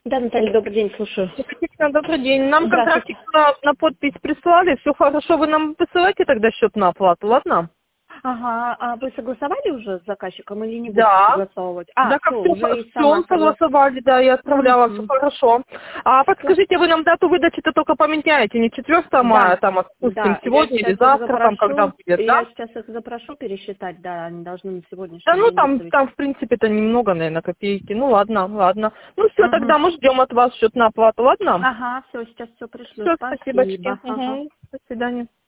Да, Наталья, добрый день, слушаю. Екатерина, добрый день. Нам Здравствуйте. контрактик на подпись прислали. Все хорошо, вы нам посылаете тогда счет на оплату, ладно? Ага, а вы согласовали уже с заказчиком или не будете Да. согласовывать? Да, Все, как уже и все сама согласовала. согласовали, да, я отправляла, все Угу. хорошо. А подскажите, вы нам дату выдачи-то только поменяете, не 4 мая, Да, там, допустим, да, я сегодня или сейчас их завтра, там, когда запрошу, будет, да? пересчитать, да, они должны на Да, сегодняшний ну, день выставить. там, в принципе-то немного, наверное, копейки. Ну, ладно, ладно. Ну, все, Угу. тогда мы ждем от вас счет на оплату, ладно? Ага, все, сейчас все пришлю, Все, спасибочки. спасибо. Ага. До свидания.